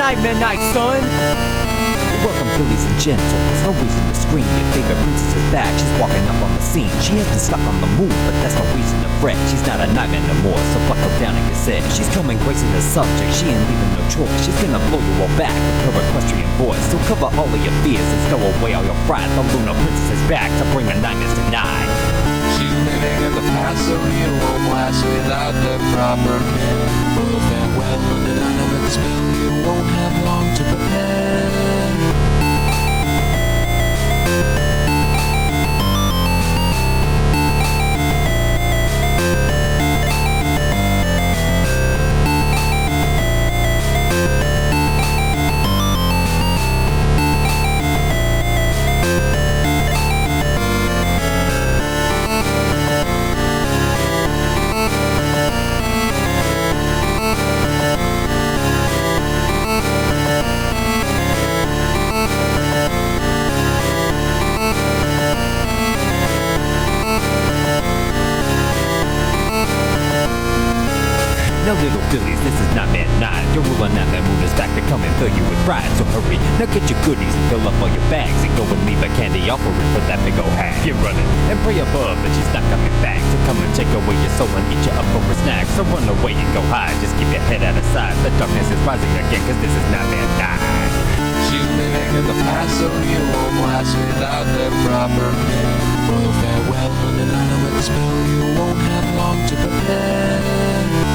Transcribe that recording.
Nightmare Night, son! Welcome, ladies and gentlemen. There's no reason to scream. Your favorite princess is back. She's walking up on the scene. She has been stuck on the move, but that's no reason to fret. She's not a nightmare no more, so buckle down and get set. She's coming gracing the subject. She ain't leaving no choice. She's gonna blow you all back with her equestrian voice. So cover all of your fears and stow away all your fright. The Lunar Princess is back to bring the nightmares tonight. She's living in the past, so you won't last without the proper care. Royal farewell, and an animate spell. You won't have long to prepare. Now little fillies, this is Nightmare Night. Your ruler Nightmare Moon is back to come and fill you with pride. So hurry, now get your goodies and fill up all your bags. And go and leave a candy offering for that big old hag. You're running and pray above that she's not coming back. To come and take away your soul and eat you up for a snack. So run away and go hide, just keep your head out of sight. The darkness is rising again, cause this is Nightmare Night. She's living in the past, so you won't last without the proper care. Royal farewell, and an animate spell. You won't have long to prepare.